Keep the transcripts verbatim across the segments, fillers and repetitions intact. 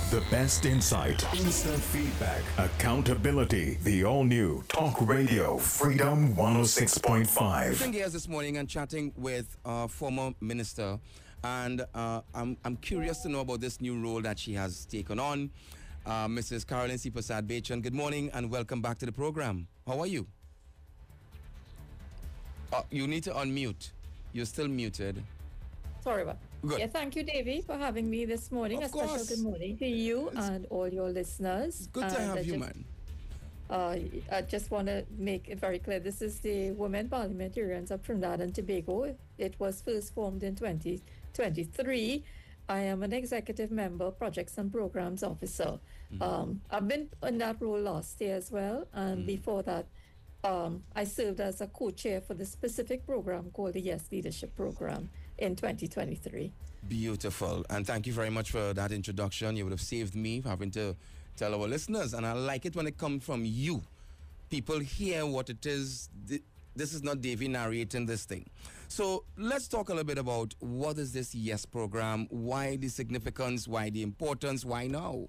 The best insight, instant feedback, accountability. The all-new Talk Radio Freedom one oh six point five. Switching gears this morning and chatting with uh, former minister, and uh, I'm, I'm curious to know about this new role that she has taken on. Uh, Missus Caroline C. Prasad Bechan, good morning and welcome back to the program. How are you? Uh, you need to unmute. You're still muted. Sorry about Good. Yeah, thank you, Davy, for having me this morning. Of a special course. good morning to you It's and all your listeners. Good to And have I you, just, man. Uh, I just want to make it very clear. This is the Women Parliamentarians of Trinidad and Tobago. It was first formed in twenty twenty-three. I am an executive member, projects and programs officer. Mm-hmm. Um, I've been in that role last year as well. And mm-hmm. before that, um, I served as a co-chair for the specific program called the Yes Leadership Program in twenty twenty-three. Beautiful. And thank you very much for that introduction. You would have saved me having to tell our listeners. And I like it when it comes from you. People hear what it is. This is not Davy narrating this thing. So let's talk a little bit about what is this YES program? Why the significance? Why the importance? Why now?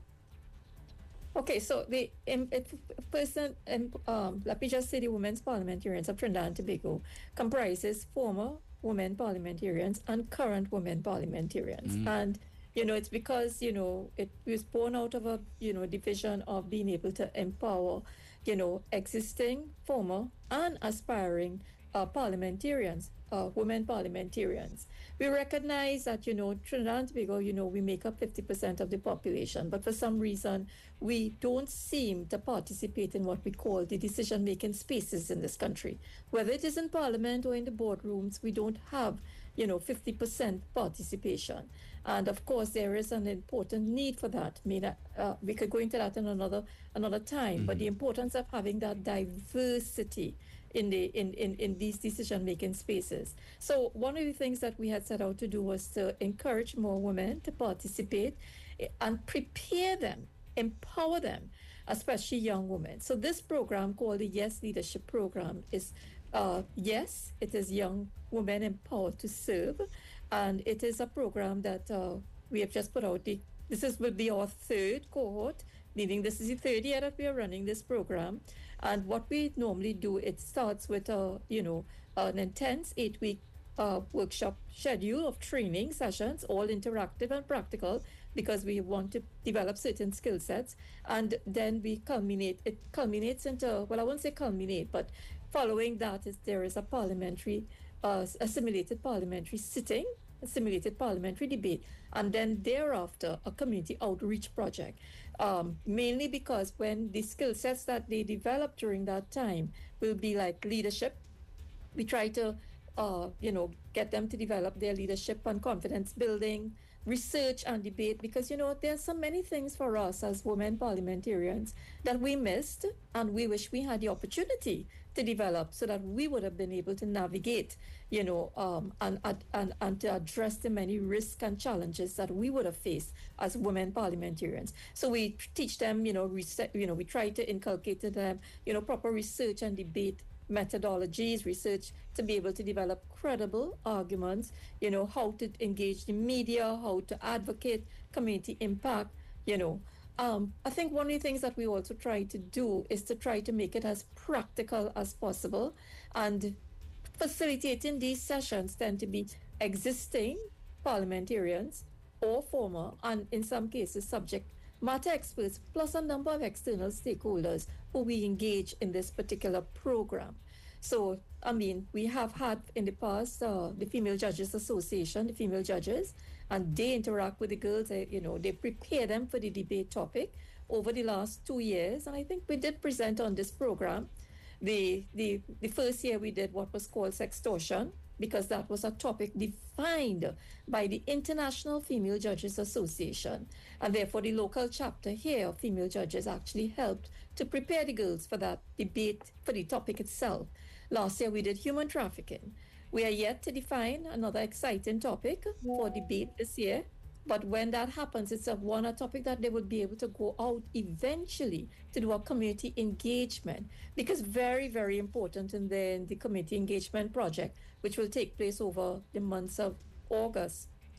Okay, so the um, it, person, um, let me just say the Women's Parliamentarians of Trinidad and Tobago comprises former women parliamentarians and current women parliamentarians. Mm. And, you know, it's because, you know, it was born out of a, you know, division of being able to empower, you know, existing, former, and aspiring uh, parliamentarians, uh, women parliamentarians. We recognize that, you know, Trinidad and Tobago, you know, we make up fifty percent of the population, but for some reason, we don't seem to participate in what we call the decision-making spaces in this country. Whether it is in parliament or in the boardrooms, we don't have, you know, fifty percent participation. And of course, there is an important need for that. I mean, uh, we could go into that in another another time, mm-hmm. but the importance of having that diversity in the in, in, in these decision-making spaces. So one of the things that we had set out to do was to encourage more women to participate and prepare them, empower them, especially young women. So this program called the Yes Leadership Program is, uh, yes, it is young women empowered to serve. And it is a program that uh, we have just put out. The, this is will be our third cohort, meaning this is the third year that we are running this program. And what we normally do, it starts with a, you know, an intense eight-week uh, workshop schedule of training sessions, all interactive and practical, because we want to develop certain skill sets. And then we culminate, it culminates into, well, I won't say culminate, but following that is there is a parliamentary, uh, a simulated parliamentary sitting, a simulated parliamentary debate, and then thereafter a community outreach project. Um, mainly because when the skill sets that they develop during that time will be like leadership, we try to, uh, you know, get them to develop their leadership and confidence building, research and debate, because, you know, there's so many things for us as women parliamentarians that we missed and we wish we had the opportunity to develop so that we would have been able to navigate, you know, um, and, and, and to address the many risks and challenges that we would have faced as women parliamentarians. So we teach them, you know, research, you know, we try to inculcate to them, you know, proper research and debate methodologies, research to be able to develop credible arguments, you know, how to engage the media, how to advocate community impact, you know. Um, I think one of the things that we also try to do is to try to make it as practical as possible, and facilitating these sessions tend to be existing parliamentarians or former, and in some cases subject matter experts, plus a number of external stakeholders who we engage in this particular program. So, I mean, we have had in the past uh, the Female Judges Association, the female judges, and they interact with the girls. They, you know, they prepare them for the debate topic over the last two years. And I think we did present on this program. The, the, the first year we did what was called sextortion, because that was a topic defined by the International Female Judges Association. And therefore, the local chapter here of female judges actually helped to prepare the girls for that debate, for the topic itself. Last year, we did human trafficking. We are yet to define another exciting topic for debate this year. But when that happens, it's a one a topic that they would be able to go out eventually to do a community engagement, because very, very important in the, in the community engagement project, which will take place over the months of August,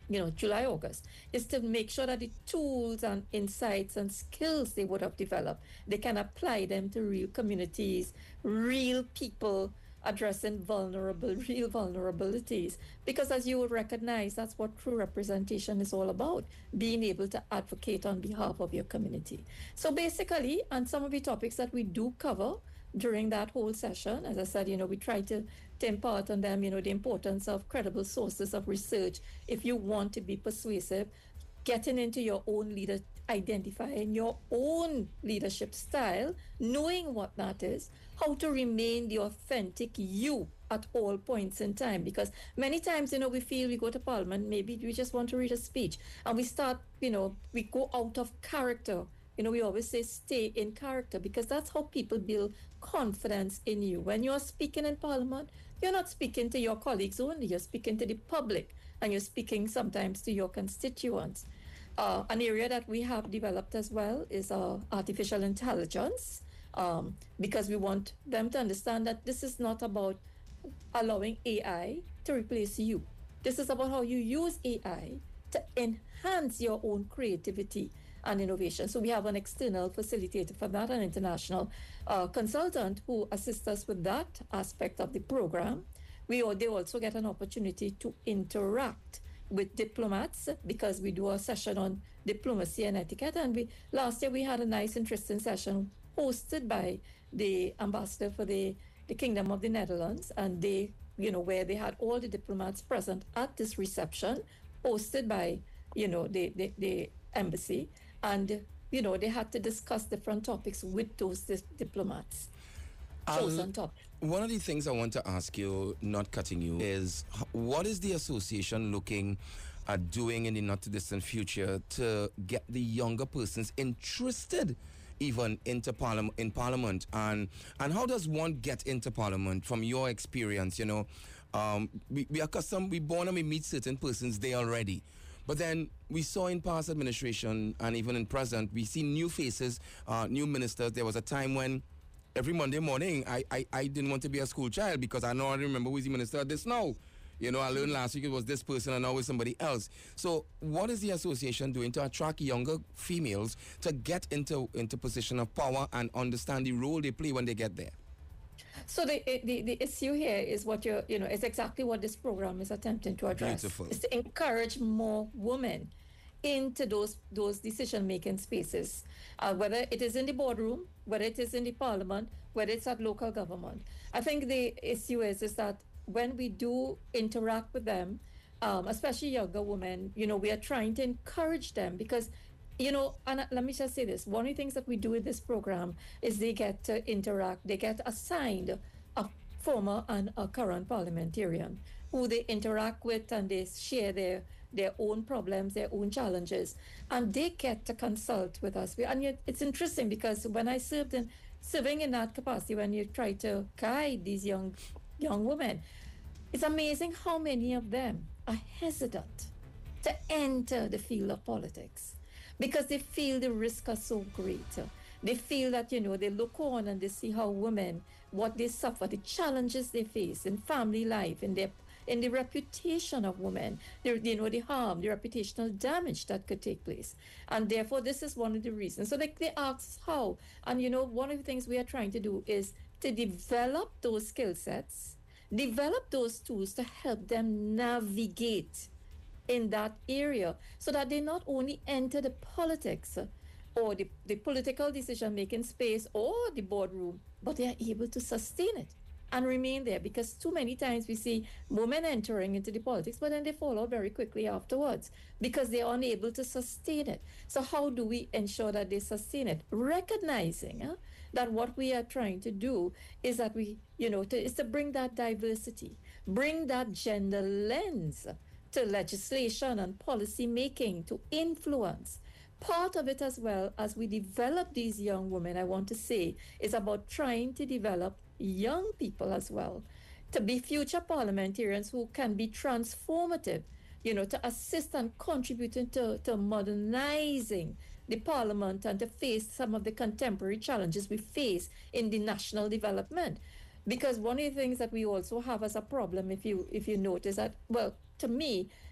you know, July, August, is to make sure that the tools and insights and skills they would have developed, they can apply them to real communities, real people addressing vulnerable, real vulnerabilities. Because as you would recognize, that's what true representation is all about, being able to advocate on behalf of your community. So basically, and some of the topics that we do cover during that whole session, as I said, you know, we try to, to impart on them, you know, the importance of credible sources of research. If you want to be persuasive, getting into your own leader, identifying your own leadership style, knowing what that is, how to remain the authentic you at all points in time. Because many times, you know, we feel we go to Parliament, maybe we just want to read a speech, and we start, you know, we go out of character. You know, we always say stay in character, because that's how people build confidence in you. When you're speaking in Parliament, you're not speaking to your colleagues only, you're speaking to the public, and you're speaking sometimes to your constituents. Uh, an area that we have developed as well is uh, artificial intelligence, um, because we want them to understand that this is not about allowing A I to replace you. This is about how you use A I to enhance your own creativity and innovation. So we have an external facilitator for that, an international uh, consultant who assists us with that aspect of the program. We they also get an opportunity to interact with diplomats, because we do a session on diplomacy and etiquette. And we last year we had a nice, interesting session hosted by the ambassador for the, the Kingdom of the Netherlands, and they, you know, where they had all the diplomats present at this reception, hosted by, you know, the, the, the embassy. And, you know, they had to discuss different topics with those dis- diplomats. Chosen topics. One of the things I want to ask you, not cutting you, is h- what is the association looking at doing in the not too distant future to get the younger persons interested even into parliament, in parliament, and and how does one get into parliament from your experience? You know, um, we we are accustomed, we born and we meet certain persons there already. But then we saw in past administration and even in present, we see new faces, uh, new ministers. There was a time when every Monday morning, I, I, I didn't want to be a school child, because I know I remember who is the minister of this now. You know, I learned last week it was this person and now it's somebody else. So what is the association doing to attract younger females to get into, into position of power and understand the role they play when they get there? So the, the the issue here is what you're, you know, is exactly what this program is attempting to address. Beautiful. Is to encourage more women into those those decision-making spaces, uh, whether it is in the boardroom, whether it is in the parliament, whether it's at local government. I think the issue is is that when we do interact with them, um, especially younger women, you know, we are trying to encourage them, because, you know, and let me just say this, one of the things that we do with this program is they get to interact, they get assigned a former and a current parliamentarian who they interact with, and they share their their own problems, their own challenges, and they get to consult with us. And yet it's interesting, because when I served in, serving in that capacity, when you try to guide these young young women, it's amazing how many of them are hesitant to enter the field of politics, because they feel the risks are so great. They feel that, you know, they look on and they see how women, what they suffer, the challenges they face in family life, in their in the reputation of women, the, you know, the harm, the reputational damage that could take place. And therefore, this is one of the reasons. So they, they ask how. And, you know, one of the things we are trying to do is to develop those skill sets, develop those tools to help them navigate in that area, so that they not only enter the politics or the, the political decision-making space or the boardroom, but they are able to sustain it and remain there. Because too many times we see women entering into the politics, but then they fall out very quickly afterwards because they are unable to sustain it. So how do we ensure that they sustain it? Recognizing huh, that what we are trying to do is that we, you know, to, is to bring that diversity, bring that gender lens to legislation and policy making, to influence. Part of it as well, as we develop these young women, I want to say, is about trying to develop young people as well, to be future parliamentarians who can be transformative, you know, to assist and contributing to, to modernizing the parliament and to face some of the contemporary challenges we face in the national development. Because one of the things that we also have as a problem, if you if you notice that, well, to me,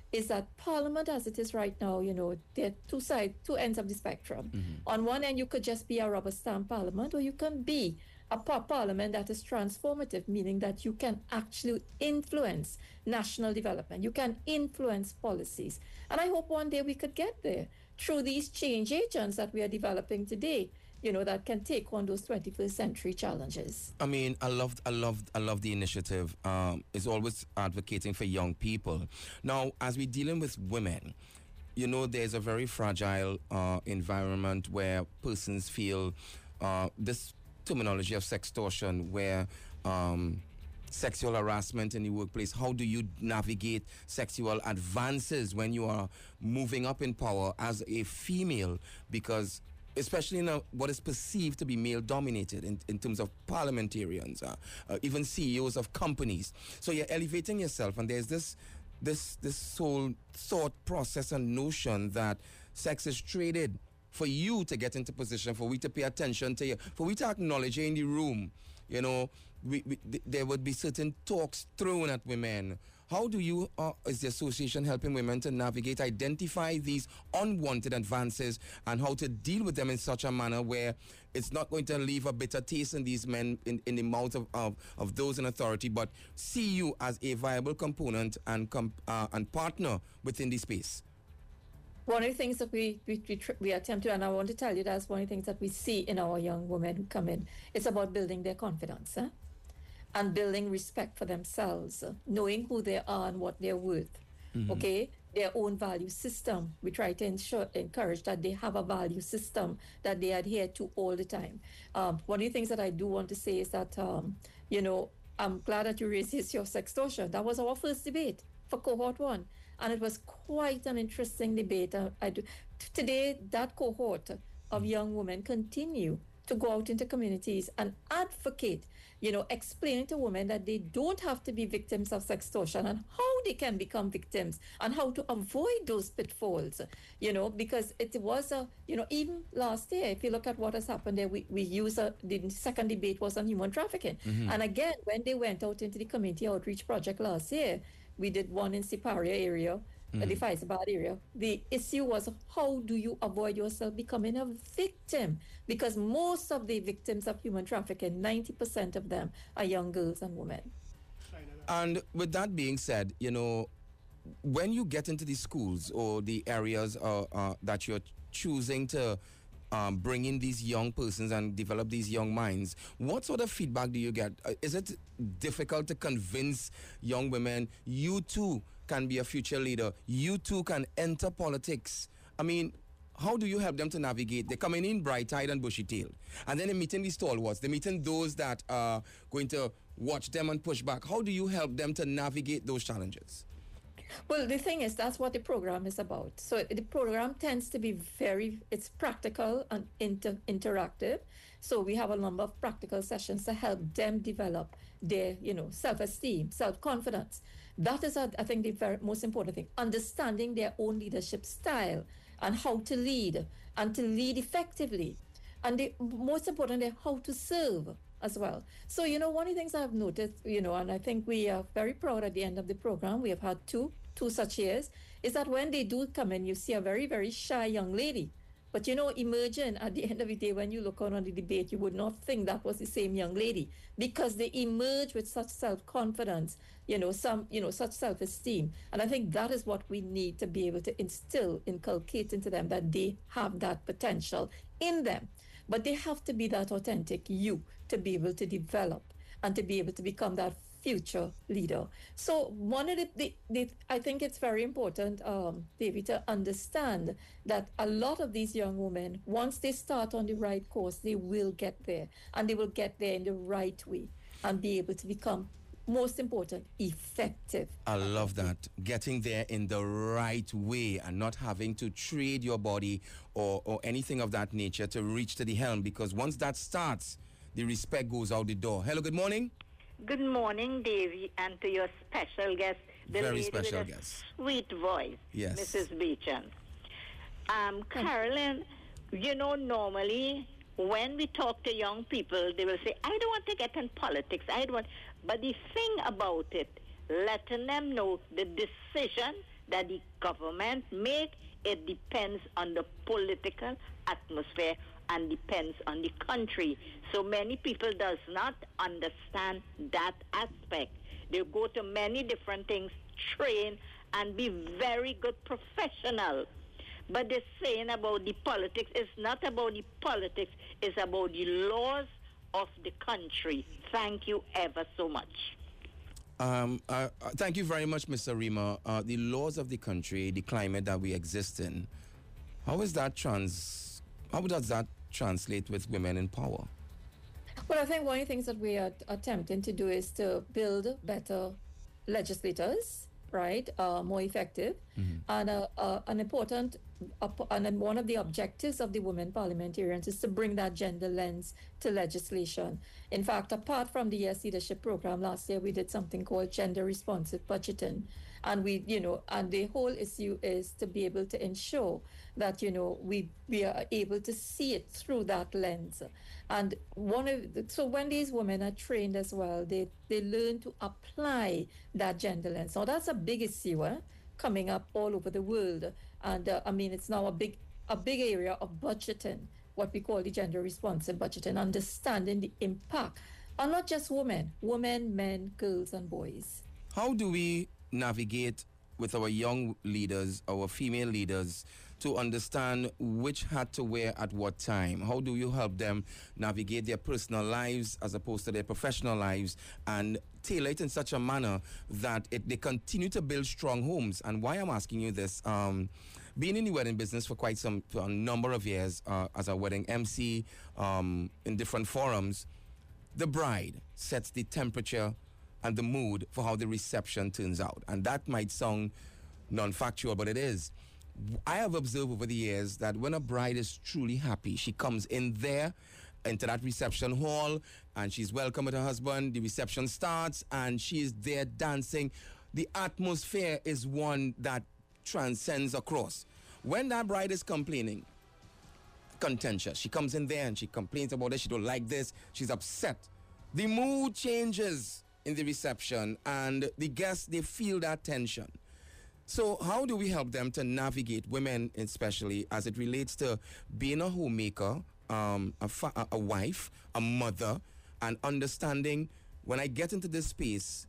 is that Parliament, as it is right now, you know, there are two sides, two ends of the spectrum. Mm-hmm. On one end, you could just be a rubber stamp Parliament, or you can be a par- Parliament that is transformative, meaning that you can actually influence national development. You can influence policies. And I hope one day we could get there through these change agents that we are developing today, you know, that can take on those twenty-first century challenges. I mean, I love, I love, I love the initiative. Um, it's always advocating for young people. Now, as we're dealing with women, you know, there's a very fragile uh, environment where persons feel uh, this terminology of sextortion, where um, sexual harassment in the workplace. How do you navigate sexual advances when you are moving up in power as a female? Because especially in a, what is perceived to be male-dominated in, in terms of parliamentarians, uh, uh, even C E Os of companies. So you're elevating yourself, and there's this this this whole thought process and notion that sex is traded for you to get into position, for we to pay attention to you, for we to acknowledge you in the room. You know, we, we, th- there would be certain talks thrown at women. How do you, uh, is the association helping women to navigate, identify these unwanted advances, and how to deal with them in such a manner where it's not going to leave a bitter taste in these men, in, in the mouths of, of, of those in authority, but see you as a viable component and comp- uh, and partner within the space? One of the things that we we, we, tr- we attempt to, and I want to tell you that's one of the things that we see in our young women who come in, it's about building their confidence, eh? And building respect for themselves, uh, knowing who they are and what they're worth, mm-hmm. okay? Their own value system. We try to ensure, encourage that they have a value system that they adhere to all the time. Um, one of the things that I do want to say is that, um, you know, I'm glad that you raised this issue of sextortion. That was our first debate for cohort one. And it was quite an interesting debate. Uh, I do. Today, that cohort of young women continue to go out into communities and advocate, you know, explaining to women that they don't have to be victims of sextortion and how they can become victims and how to avoid those pitfalls, you know, because it was a, you know, even last year, if you look at what has happened there, we, we use a, the second debate was on human trafficking. Mm-hmm. And again, when they went out into the community outreach project last year, we did one in Siparia area, mm. the Faizabad area. The issue was, how do you avoid yourself becoming a victim? Because most of the victims of human trafficking, ninety percent of them are young girls and women. And with that being said, you know, when you get into the schools or the areas uh, uh, that you're choosing to Um, bring in these young persons and develop these young minds, what sort of feedback do you get? Uh, is it difficult to convince young women, you too can be a future leader, you too can enter politics? I mean, how do you help them to navigate? They're coming in bright-eyed and bushy-tailed, and then they're meeting these stalwarts, they're meeting those that are going to watch them and push back. How do you help them to navigate those challenges? Well, the thing is, that's what the program is about. So the program tends to be very, it's practical and inter- interactive. So we have a number of practical sessions to help them develop their, you know, self-esteem, self-confidence. That is, I think, the very most important thing. Understanding their own leadership style and how to lead and to lead effectively. And the most importantly, how to serve as well. So, you know, one of the things I've noticed, you know, and I think we are very proud at the end of the program, we have had two, two such years, is that when they do come in, you see a very, very shy young lady. But, you know, emerging at the end of the day, when you look on, on the debate, you would not think that was the same young lady, because they emerge with such self-confidence, you know, some, you know, such self-esteem. And I think that is what we need to be able to instill, inculcate into them, that they have that potential in them. But they have to be that authentic you to be able to develop and to be able to become that future leader. So one of the, the, the I think it's very important, um, David, to understand that a lot of these young women, once they start on the right course, they will get there, and they will get there in the right way and be able to become, most important, effective. I love that. Getting there in the right way and not having to trade your body or, or anything of that nature to reach to the helm, because once that starts, the respect goes out the door. Hello, good morning. Good morning, Davy, and to your special guest, the Very lady special with a guest. sweet voice, yes. Missus Beecham. Um, Carolyn, you know, normally when we talk to young people, they will say, I don't want to get in politics. I don't want. But the thing about it, letting them know the decision that the government make. It depends on the political atmosphere and depends on the country. So many people does not understand that aspect. They go to many different things, train, and be very good professional. But the saying about the politics is not about the politics, it's about the laws of the country. Thank you ever so much. Um, uh, uh, thank you very much, Mister Rima. Uh, the laws of the country, the climate that we exist in, how is that trans? How does that translate with women in power? Well, I think one of the things that we are attempting to do is to build better legislators, right? Uh, more effective, mm-hmm. and uh, uh, an important, uh, and one of the objectives of the women parliamentarians is to bring that gender lens to legislation. In fact, apart from the Yes Leadership Program last year, we did something called gender responsive budgeting, and we, you know, and the whole issue is to be able to ensure that, you know, we we are able to see it through that lens. And one of the, so when these women are trained as well, they they learn to apply that gender lens. Now that's a big issue eh, coming up all over the world, and uh, I mean it's now a big a big area of budgeting, what we call the gender responsive budgeting, understanding the impact on not just women, women, men, girls, and boys. How do we navigate with our young leaders, our female leaders, to understand which hat to wear at what time? How do you help them navigate their personal lives as opposed to their professional lives and tailor it in such a manner that it, they continue to build strong homes? And why I'm asking you this, um, being in the wedding business for quite some for a number of years uh, as a wedding M C um, in different forums, the bride sets the temperature and the mood for how the reception turns out. And that might sound non-factual, but it is. I have observed over the years that when a bride is truly happy, she comes in there into that reception hall and she's welcome with her husband. The reception starts and she is there dancing. The atmosphere is one that transcends across. When that bride is complaining, contentious, she comes in there and she complains about it. She don't like this. She's upset. The mood changes in the reception and the guests, they feel that tension. So how do we help them to navigate, women especially, as it relates to being a homemaker, um, a, fa- a wife, a mother, and understanding when I get into this space,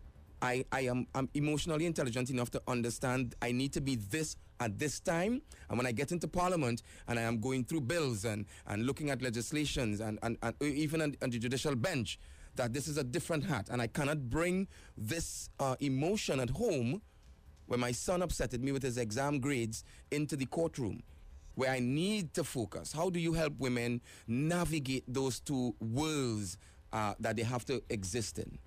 I, I am I'm emotionally intelligent enough to understand I need to be this at this time. And when I get into Parliament and I am going through bills and, and looking at legislations and, and, and even on, on the judicial bench, that this is a different hat. And I cannot bring this uh, emotion at home when my son upsetted me with his exam grades into the courtroom, where I need to focus. How do you help women navigate those two worlds uh, that they have to exist in?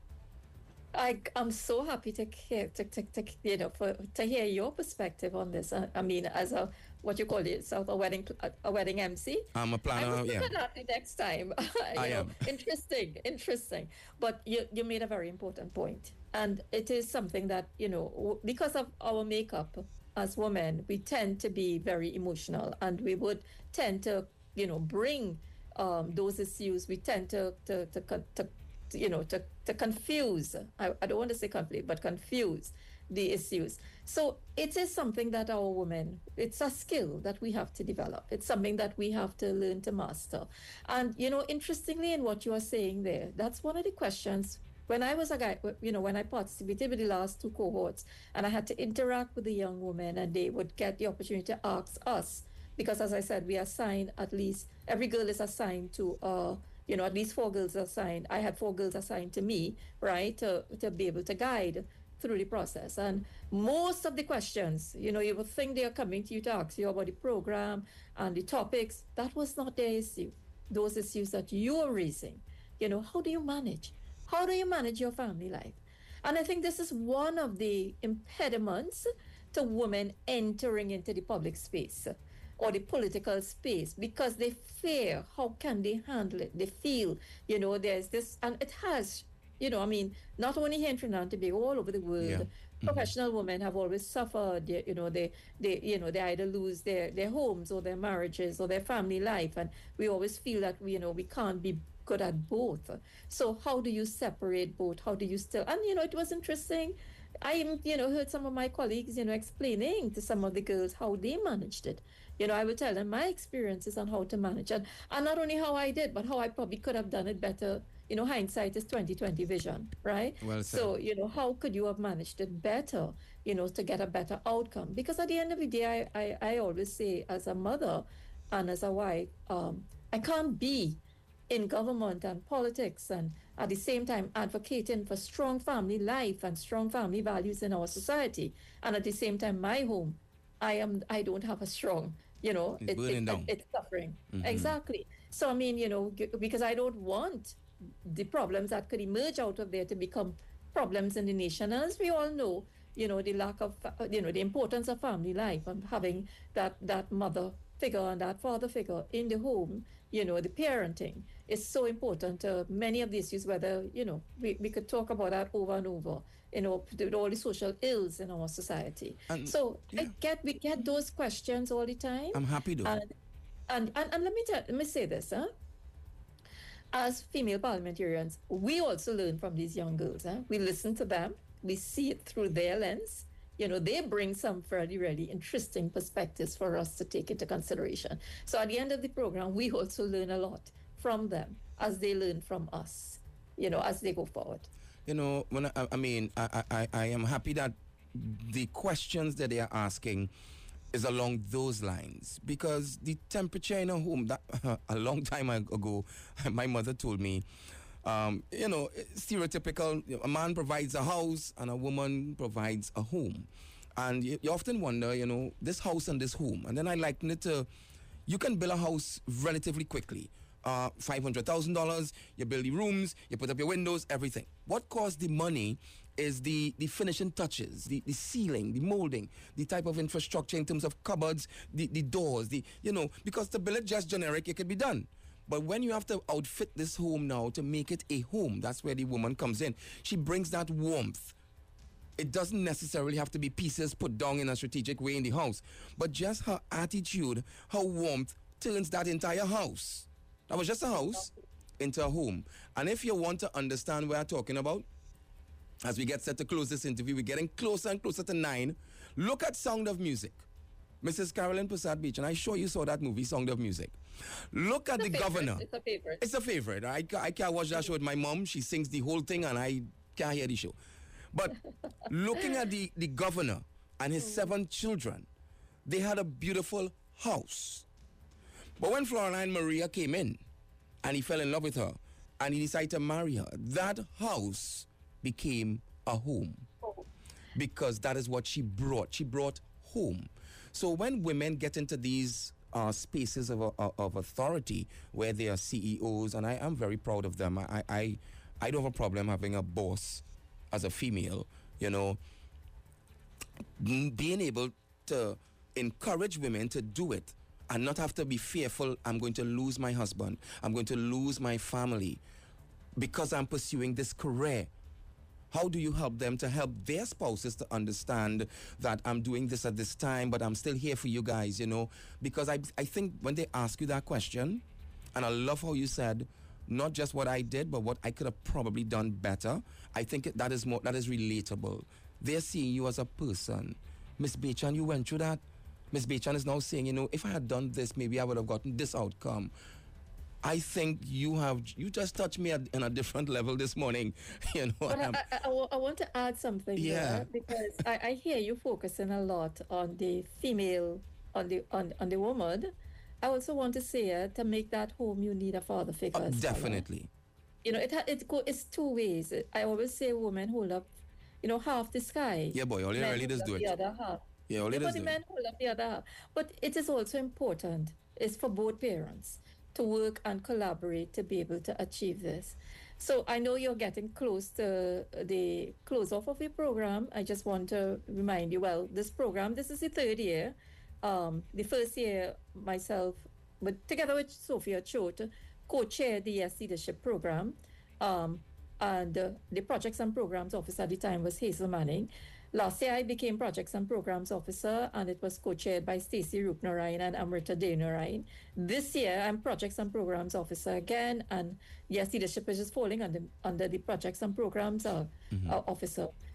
I, I'm so happy to hear, to, to, to, you know, for, to hear your perspective on this. I, I mean, as a, what you call it, so a wedding, a, a wedding M C. I'm a planner, I will yeah. look at that next time. I know, am. Interesting, interesting. But you, you made a very important point. And it is something that, you know, because of our makeup as women, we tend to be very emotional and we would tend to, you know, bring um, those issues. We tend to, to, to, to, to you know, to, to confuse, I, I don't want to say conflict, but confuse the issues. So it is something that our women, it's a skill that we have to develop. It's something that we have to learn to master. And, you know, interestingly in what you are saying there, that's one of the questions. When I was a guy, you know, when I participated with the last two cohorts and I had to interact with the young women and they would get the opportunity to ask us, because as I said, we assign at least, every girl is assigned to, uh, you know, at least four girls assigned. I had four girls assigned to me, right, to, to be able to guide through the process. And most of the questions, you know, you would think they are coming to you to ask you about the program and the topics. That was not their issue. Those issues that you're raising, you know, how do you manage? How do you manage your family life? And I think this is one of the impediments to women entering into the public space or the political space, because they fear, how can they handle it? They feel, you know, there's this, and it has, you know, I mean, not only here in Trinidad and Tobago, all over the world, yeah. professional mm-hmm. women have always suffered, they, you know, they, they, you know, they either lose their, their homes or their marriages or their family life. And we always feel that, we, you know, we can't be good at both. So how do you separate both? How do you still, and, you know, it was interesting I, you know, heard some of my colleagues, you know, explaining to some of the girls how they managed it. You know, I would tell them my experiences on how to manage it, and not only how I did, but how I probably could have done it better. You know, hindsight is twenty twenty vision, right? Well said. So, you know, how could you have managed it better, you know, to get a better outcome? Because at the end of the day, I, I, I always say, as a mother and as a wife, um, I can't be in government and politics and at the same time advocating for strong family life and strong family values in our society, and at the same time my home, I am I don't have a strong, you know, It's it, burning it, down. it, it's suffering. Mhm. Exactly. So I mean, you know, g- because I don't want the problems that could emerge out of there to become problems in the nation. And as we all know, you know, the lack of, uh, you know, the importance of family life and having that that mother figure and that father figure in the home, you know, the parenting is so important. Uh, many of the issues, whether, you know, we, we could talk about that over and over, you know, with all the social ills in our society. And- so yeah. I get, we get those questions all the time. I'm happy though. And, and, and, and let me tell, let me say this, huh? As female parliamentarians, we also learn from these young girls. Huh? We listen to them, we see it through their lens. You know, they bring some really, really interesting perspectives for us to take into consideration. So at the end of the program, we also learn a lot from them as they learn from us, you know, as they go forward. You know, when I, I mean, I, I, I am happy that the questions that they are asking is along those lines, because the temperature in a home, that a long time ago, my mother told me, um, you know, stereotypical, a man provides a house and a woman provides a home. And you, you often wonder, you know, this house and this home. And then I liken it to, you can build a house relatively quickly. Uh, five hundred thousand dollars, you build the rooms, you put up your windows, everything. What costs the money is the, the finishing touches, the, the ceiling, the molding, the type of infrastructure in terms of cupboards, the, the doors, the, you know, because to build it just generic, it can be done. But when you have to outfit this home now to make it a home, that's where the woman comes in. She brings that warmth. It doesn't necessarily have to be pieces put down in a strategic way in the house, but just her attitude, her warmth turns that entire house. That was just a house into a home. And if you want to understand what I'm talking about, as we get set to close this interview, we're getting closer and closer to nine. Look at Sound of Music. Missus Carolyn Prasad Beach, and I'm sure you saw that movie, Sound of Music. Look at It's a the favorite. governor. It's a favorite. It's a favorite. I, ca- I can't watch that show with my mom. She sings the whole thing, and I can't hear the show. But looking at the, the governor and his seven children, they had a beautiful house. But when Floreline Maria came in, and he fell in love with her, and he decided to marry her, that house became a home. Because that is what she brought. She brought home. So when women get into these uh, spaces of, uh, of authority where they are C E Os, and I am very proud of them. I, I, I don't have a problem having a boss as a female, you know, being able to encourage women to do it and not have to be fearful, I'm going to lose my husband, I'm going to lose my family because I'm pursuing this career. How do you help them to help their spouses to understand that I'm doing this at this time, but I'm still here for you guys, you know? Because I, I think when they ask you that question, and I love how you said, not just what I did, but what I could have probably done better, I think that is more, that is relatable. They're seeing you as a person. Miss Bechan, you went through that. Miss Bechan is now saying, you know, if I had done this, maybe I would have gotten this outcome. I think you have, you just touched me at, on a different level this morning. You know, But I, I'm- I, I, wa- I want to add something Yeah. there, because I, I hear you focusing a lot on the female, on the on, on the woman. I also want to say uh, to make that home, you need a father figure. uh, as well, uh. definitely. You know, it ha- it go it's two ways. I always say women hold up, you know, half the sky. Yeah, boy, all you Men really hold does up do the it. other half. Yeah, all Yeah, it but is the do men it. hold up the other half. But it is also important, is for both parents to work and collaborate to be able to achieve this. So I know you're getting close to the close off of your program. I just want to remind you, well, this program, this is the third year. Um, the first year, myself, but together with Sophia Choate, co-chaired the Yes Leadership Program. Um, and uh, the Projects and Programs Officer at the time was Hazel Manning. Last year, I became Projects and Programs Officer, and it was co-chaired by Stacey Rupnarayan and Amrita Deonarayan. This year, I'm Projects and Programs Officer again, and Yes Leadership is just falling under, under the Projects and Programs uh, uh, Officer.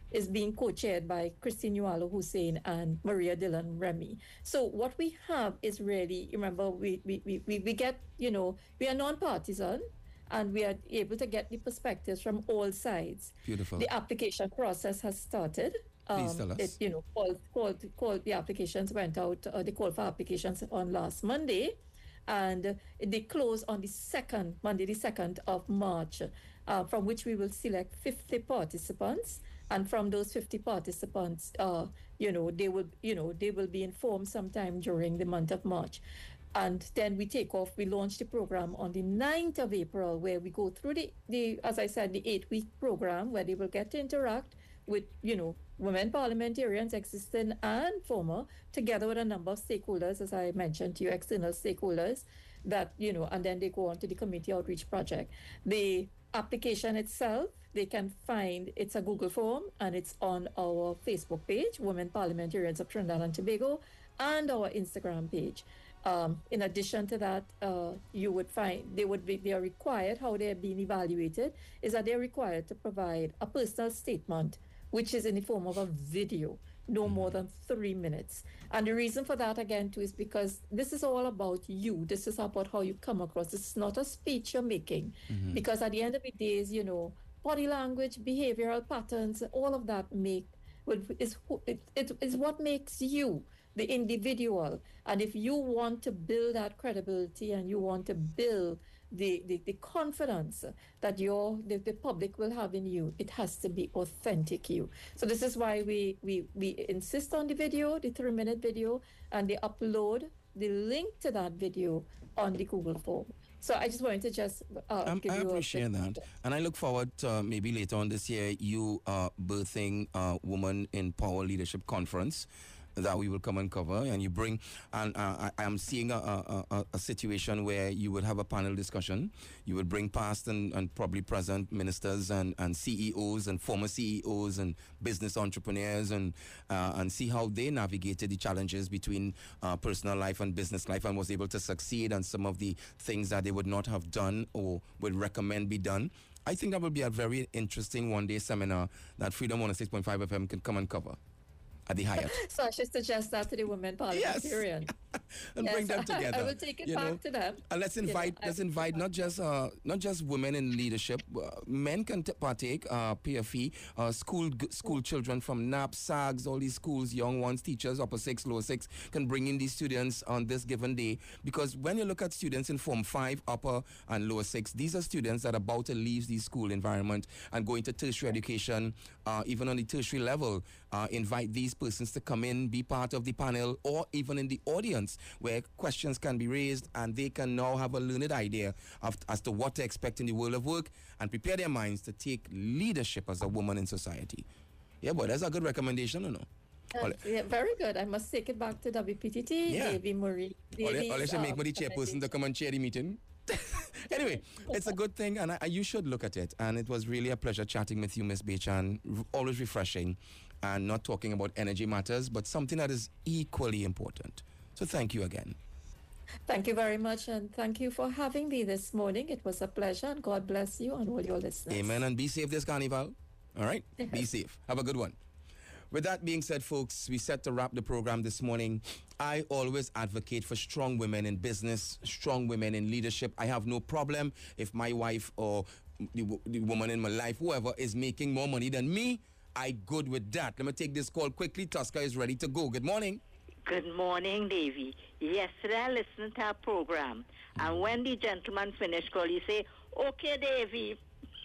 is being co-chaired by Christine Ualo Hussein and Maria Dillon Remy. So what we have is really, remember, we, we, we, we we get, you know, we are non-partisan, and we are able to get the perspectives from all sides. Beautiful. The application process has started. Please tell us. It, you know, called, called, called, the applications went out, uh, the call for applications on last Monday, and uh, they close on the second, Monday the second of March, uh, from which we will select fifty participants. And from those fifty participants, uh, you know, they will, you know, they will be informed sometime during the month of March. And then we take off, we launch the program on the ninth of April, where we go through the, the as I said, the eight-week program, where they will get to interact with, you know, women parliamentarians, existing and former, together with a number of stakeholders, as I mentioned to you, external stakeholders, that, you know, and then they go on to the community outreach project. The application itself, they can find, it's a Google form, and it's on our Facebook page, Women Parliamentarians of Trinidad and Tobago, and our Instagram page. Um, in addition to that, uh, you would find they would be they are required, how they are being evaluated is that they're required to provide a personal statement, which is in the form of a video, no more than three minutes. And the reason for that, again, too, is because this is all about you. This is about how you come across. This is not a speech you're making. Mm-hmm. Because at the end of the day, is, you know, body language, behavioral patterns, all of that make is it, it is what makes you the individual. And if you want to build that credibility and you want to build the, the, the confidence that your the, the public will have in you, it has to be authentic you. So this is why we, we, we insist on the video, the three-minute video, and they upload the link to that video on the Google form. So I just wanted to just uh, um, give I you appreciate that. And I look forward to uh, maybe later on this year, you uh, birthing uh, Woman in Power Leadership Conference that we will come and cover, and you bring, and uh, I am seeing a, a, a, a situation where you would have a panel discussion. You would bring past and, and probably present ministers and, and C E Os and former C E Os and business entrepreneurs, and uh, and see how they navigated the challenges between uh, personal life and business life and was able to succeed, and some of the things that they would not have done or would recommend be done. I think that will be a very interesting one-day seminar that Freedom one oh six point five F M can come and cover at the Hyatt. So I should suggest that to the women parliamentarians. Yes. and yes, bring them together. I will take it you back know? to them. And let's invite, you know, let's invite not just uh, not just women in leadership. Uh, men can t- partake. Uh, P F E, uh, school g- school children from N A P, SAGS, all these schools, young ones, teachers, upper six, lower six, can bring in these students on this given day. Because when you look at students in Form five, upper and lower six, these are students that are about to leave the school environment and go into tertiary education, uh, even on the tertiary level. Uh, invite these persons to come in, be part of the panel, or even in the audience where questions can be raised and they can now have a learned idea of, as to what to expect in the world of work and prepare their minds to take leadership as a woman in society. Yeah, but that's a good recommendation, or no? Uh, yeah, very good. I must take it back to W P T T, yeah. Davy Murray. Or let's make me the chairperson to come and chair the meeting. Anyway, it's a good thing, and I, you should look at it. And it was really a pleasure chatting with you, Miss Bechan. Always refreshing, and not talking about energy matters, but something that is equally important. So thank you again. Thank you very much, and thank you for having me this morning. It was a pleasure, and God bless you and all your listeners. Amen, and be safe this carnival. All right? Yes. Be safe. Have a good one. With that being said, folks, we set to wrap the program this morning. I always advocate for strong women in business, strong women in leadership. I have no problem if my wife or the, the woman in my life, whoever, is making more money than me. I good with that. Let me take this call quickly. Tosca is ready to go. Good morning. Good morning, Davy. Yesterday I listened to our program, and when the gentleman finished call, he say, "Okay, Davy."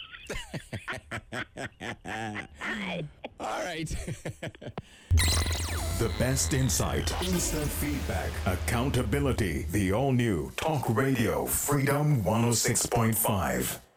All right. The best insight, instant feedback, accountability. The all-new Talk Radio Freedom one oh six point five.